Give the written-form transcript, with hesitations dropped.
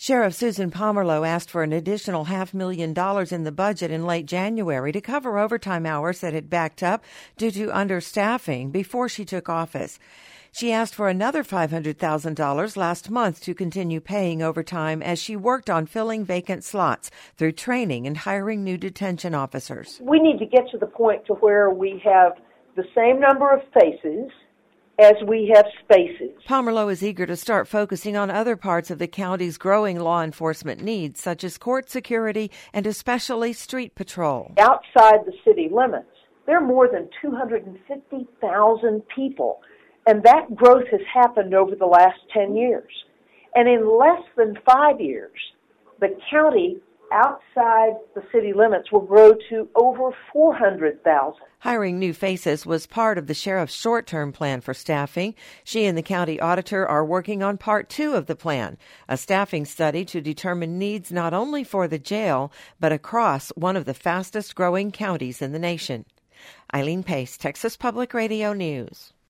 Sheriff Susan Pomerleau asked for an additional $500,000 in the budget in late January to cover overtime hours that had backed up due to understaffing before she took office. She asked for another $500,000 last month to continue paying overtime as she worked on filling vacant slots through training and hiring new detention officers. We need to get to the point to where we have the same number of faces as we have spaces. Pomerleau is eager to start focusing on other parts of the county's growing law enforcement needs, such as court security and especially street patrol. Outside the city limits, there are more than 250,000 people, and that growth has happened over the last 10 years. And in less than 5 years, the county outside the city limits will grow to over 400,000. Hiring new faces was part of the sheriff's short-term plan for staffing. She and the county auditor are working on part 2 of the plan, a staffing study to determine needs not only for the jail, but across one of the fastest-growing counties in the nation. Eileen Pace, Texas Public Radio News.